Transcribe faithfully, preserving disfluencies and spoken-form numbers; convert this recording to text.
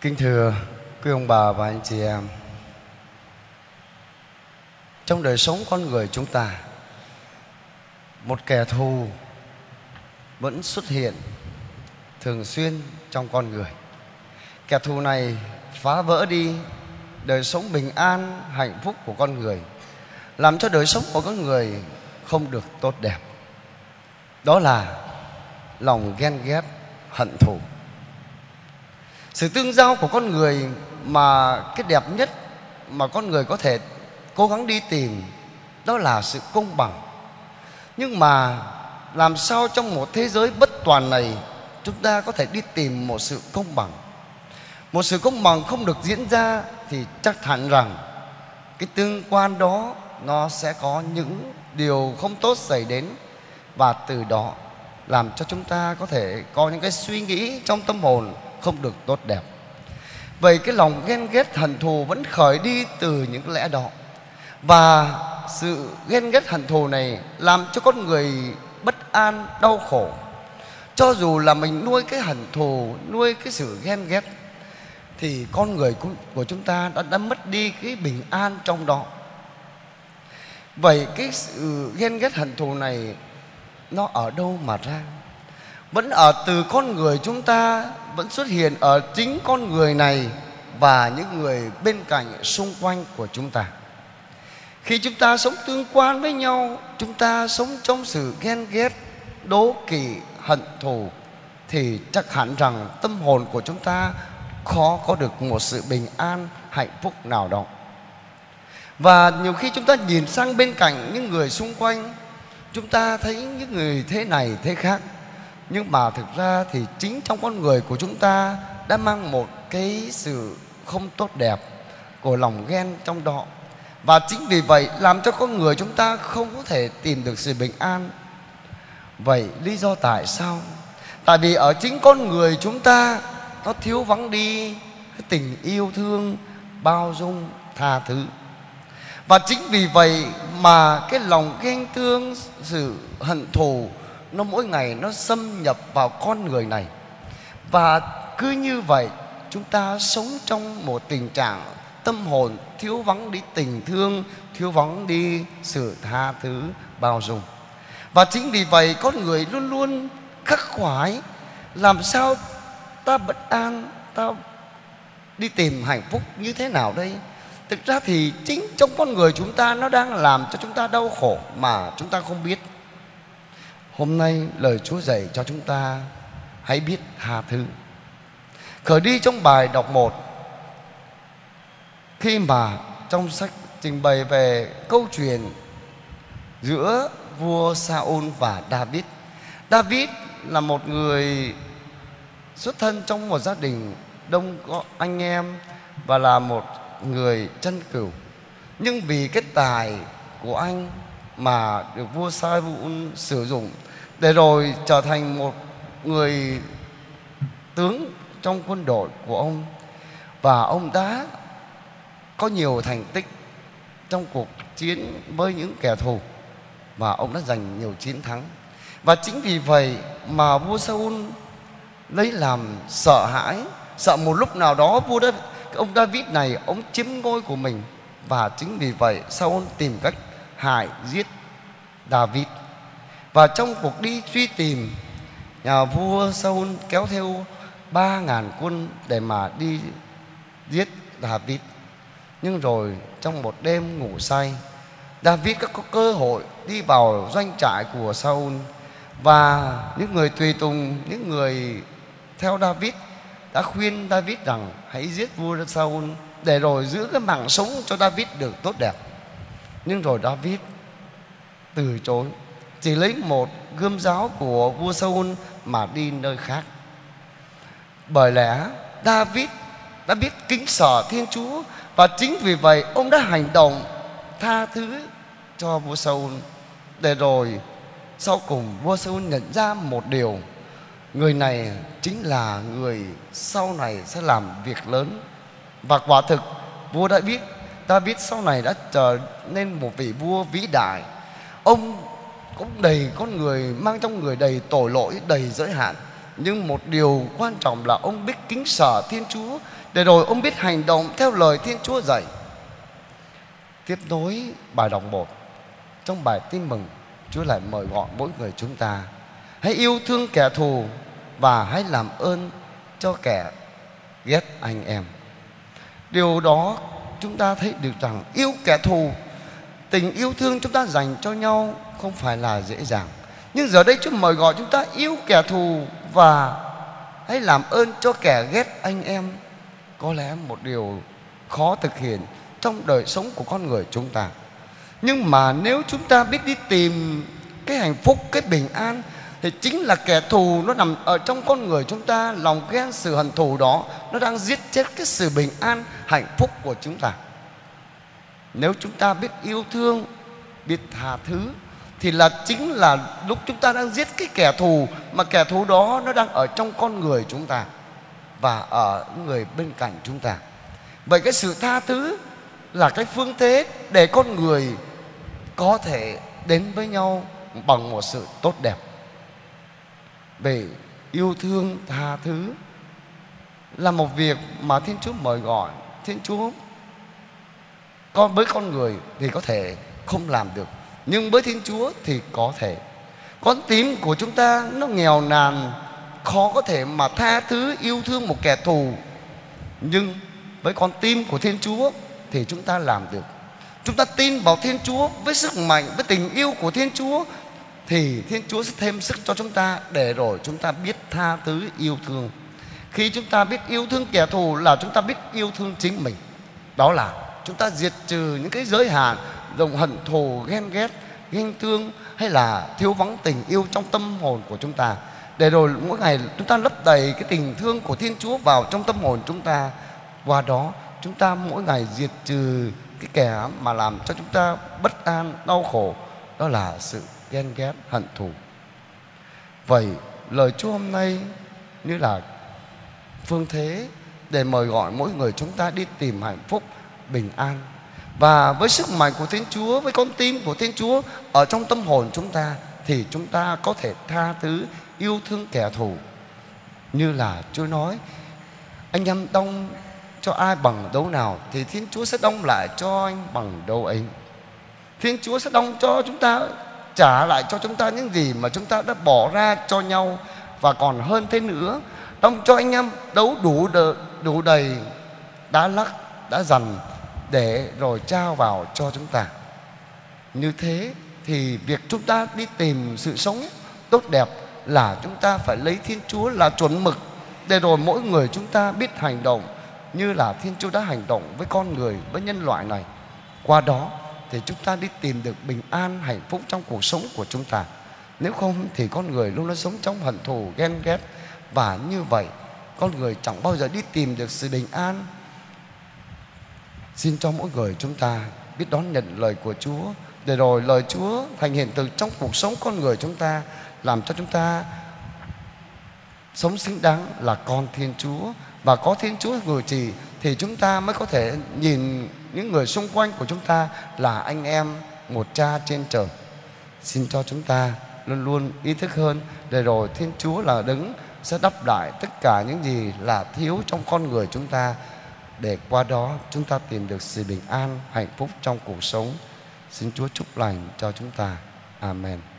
Kính thưa quý ông bà và anh chị em, trong đời sống con người chúng ta, một kẻ thù vẫn xuất hiện thường xuyên trong con người. Kẻ thù này phá vỡ đi đời sống bình an, hạnh phúc của con người, làm cho đời sống của con người không được tốt đẹp. Đó là lòng ghen ghét, hận thù. Sự tương giao của con người mà cái đẹp nhất mà con người có thể cố gắng đi tìm, đó là sự công bằng. Nhưng mà làm sao trong một thế giới bất toàn này chúng ta có thể đi tìm một sự công bằng? Một sự công bằng không được diễn ra thì chắc hẳn rằng cái tương quan đó nó sẽ có những điều không tốt xảy đến, và từ đó làm cho chúng ta có thể có những cái suy nghĩ trong tâm hồn không được tốt đẹp. Vậy cái lòng ghen ghét hận thù vẫn khởi đi từ những lẽ đó. Và sự ghen ghét hận thù này làm cho con người bất an, đau khổ. Cho dù là mình nuôi cái hận thù, nuôi cái sự ghen ghét, thì con người của chúng ta đã, đã mất đi cái bình an trong đó. Vậy cái sự ghen ghét hận thù này nó ở đâu mà ra? Vẫn ở từ con người chúng ta, vẫn xuất hiện ở chính con người này và những người bên cạnh xung quanh của chúng ta. Khi chúng ta sống tương quan với nhau, chúng ta sống trong sự ghen ghét, đố kỵ, hận thù, thì chắc hẳn rằng tâm hồn của chúng ta khó có được một sự bình an, hạnh phúc nào đó. Và nhiều khi chúng ta nhìn sang bên cạnh những người xung quanh, chúng ta thấy những người thế này thế khác, nhưng mà thực ra thì chính trong con người của chúng ta đã mang một cái sự không tốt đẹp của lòng ghen trong đó. Và chính vì vậy làm cho con người chúng ta không có thể tìm được sự bình an. Vậy lý do tại sao? Tại vì ở chính con người chúng ta nó thiếu vắng đi cái tình yêu thương, bao dung, tha thứ. Và chính vì vậy mà cái lòng ghen tương, sự hận thù nó mỗi ngày nó xâm nhập vào con người này. Và cứ như vậy chúng ta sống trong một tình trạng tâm hồn thiếu vắng đi tình thương, thiếu vắng đi sự tha thứ, bao dung. Và chính vì vậy con người luôn luôn khắc khoải. Làm sao ta bất an, ta đi tìm hạnh phúc như thế nào đây? Thực ra thì chính trong con người chúng ta nó đang làm cho chúng ta đau khổ mà chúng ta không biết. Hôm nay lời Chúa dạy cho chúng ta hãy biết tha thứ. Khởi đi trong bài đọc một, khi mà trong sách trình bày về câu chuyện giữa vua Sa-ul và David. David là một người xuất thân trong một gia đình đông có anh em và là một người chân cửu. Nhưng vì cái tài của anh mà được vua Sa-ul sử dụng để rồi trở thành một người tướng trong quân đội của ông. Và ông đã có nhiều thành tích trong cuộc chiến với những kẻ thù, và ông đã giành nhiều chiến thắng. Và chính vì vậy mà vua Sa-ul lấy làm sợ hãi, sợ một lúc nào đó vua đã, ông David này ông chiếm ngôi của mình. Và chính vì vậy Sa-ul tìm cách hại giết David. Và trong cuộc đi truy tìm, nhà vua Sa-ul kéo theo ba ngàn quân để mà đi giết David. Nhưng rồi trong một đêm ngủ say, David có cơ hội đi vào doanh trại của Sa-ul. Và những người tùy tùng, những người theo David đã khuyên David rằng hãy giết vua Sa-ul để rồi giữ cái mạng sống cho David được tốt đẹp. Nhưng rồi David từ chối, chỉ lấy một gươm giáo của vua Sa-ul mà đi nơi khác. Bởi lẽ David đã biết kính sợ Thiên Chúa, và chính vì vậy ông đã hành động tha thứ cho vua Sa-ul. Để rồi sau cùng vua Sa-ul nhận ra một điều: người này chính là người sau này sẽ làm việc lớn. Và quả thực vua đã biết David sau này đã trở nên một vị vua vĩ đại. Ông cũng đầy con người, mang trong người đầy tội lỗi, đầy giới hạn. Nhưng một điều quan trọng là ông biết kính sợ Thiên Chúa, để rồi ông biết hành động theo lời Thiên Chúa dạy. Tiếp nối bài đọc một, trong bài tin mừng, Chúa lại mời gọi mỗi người chúng ta hãy yêu thương kẻ thù và hãy làm ơn cho kẻ ghét anh em. Điều đó chúng ta thấy được rằng yêu kẻ thù, tình yêu thương chúng ta dành cho nhau không phải là dễ dàng. Nhưng giờ đây Chúa mời gọi chúng ta yêu kẻ thù và hãy làm ơn cho kẻ ghét anh em. Có lẽ một điều khó thực hiện trong đời sống của con người chúng ta. Nhưng mà nếu chúng ta biết đi tìm cái hạnh phúc, cái bình an, thì chính là kẻ thù nó nằm ở trong con người chúng ta. Lòng ghen, sự hận thù đó nó đang giết chết cái sự bình an, hạnh phúc của chúng ta. Nếu chúng ta biết yêu thương, biết tha thứ, thì là chính là lúc chúng ta đang giết cái kẻ thù, mà kẻ thù đó nó đang ở trong con người chúng ta và ở người bên cạnh chúng ta. Vậy cái sự tha thứ là cái phương thế để con người có thể đến với nhau bằng một sự tốt đẹp. Về yêu thương, tha thứ là một việc mà Thiên Chúa mời gọi. Thiên Chúa con với con người thì có thể không làm được, nhưng với Thiên Chúa thì có thể. Con tim của chúng ta nó nghèo nàn, khó có thể mà tha thứ, yêu thương một kẻ thù. Nhưng với con tim của Thiên Chúa thì chúng ta làm được. Chúng ta tin vào Thiên Chúa với sức mạnh, với tình yêu của Thiên Chúa, thì Thiên Chúa sẽ thêm sức cho chúng ta để rồi chúng ta biết tha thứ, yêu thương. Khi chúng ta biết yêu thương kẻ thù là chúng ta biết yêu thương chính mình. Đó là chúng ta diệt trừ những cái giới hạn lòng hận thù, ghen ghét, ghen tương hay là thiếu vắng tình yêu trong tâm hồn của chúng ta, để rồi mỗi ngày chúng ta lấp đầy cái tình thương của Thiên Chúa vào trong tâm hồn chúng ta. Qua đó chúng ta mỗi ngày diệt trừ cái kẻ mà làm cho chúng ta bất an, đau khổ, đó là sự ghen ghét, hận thù. Vậy lời Chúa hôm nay như là phương thế để mời gọi mỗi người chúng ta đi tìm hạnh phúc, bình an. Và với sức mạnh của Thiên Chúa, với con tim của Thiên Chúa ở trong tâm hồn chúng ta, thì chúng ta có thể tha thứ, yêu thương kẻ thù. Như là Chúa nói, anh em đong cho ai bằng đấu nào, thì Thiên Chúa sẽ đong lại cho anh bằng đấu ấy. Thiên Chúa sẽ đong cho chúng ta, trả lại cho chúng ta những gì mà chúng ta đã bỏ ra cho nhau. Và còn hơn thế nữa, đong cho anh em đấu đủ, đ- đủ đầy, đá lắc, đá dằn, để rồi trao vào cho chúng ta. Như thế thì việc chúng ta đi tìm sự sống tốt đẹp là chúng ta phải lấy Thiên Chúa là chuẩn mực, để rồi mỗi người chúng ta biết hành động như là Thiên Chúa đã hành động với con người, với nhân loại này. Qua đó thì chúng ta đi tìm được bình an, hạnh phúc trong cuộc sống của chúng ta. Nếu không thì con người luôn luôn sống trong hận thù, ghen ghét, và như vậy con người chẳng bao giờ đi tìm được sự bình an. Xin cho mỗi người chúng ta biết đón nhận lời của Chúa, để rồi lời Chúa thành hiện thực trong cuộc sống con người chúng ta, làm cho chúng ta sống xứng đáng là con Thiên Chúa. Và có Thiên Chúa ngự trị thì chúng ta mới có thể nhìn những người xung quanh của chúng ta là anh em một Cha trên trời. Xin cho chúng ta luôn luôn ý thức hơn, để rồi Thiên Chúa là đấng sẽ đắp lại tất cả những gì là thiếu trong con người chúng ta, để qua đó chúng ta tìm được sự bình an, hạnh phúc trong cuộc sống. Xin Chúa chúc lành cho chúng ta. Amen.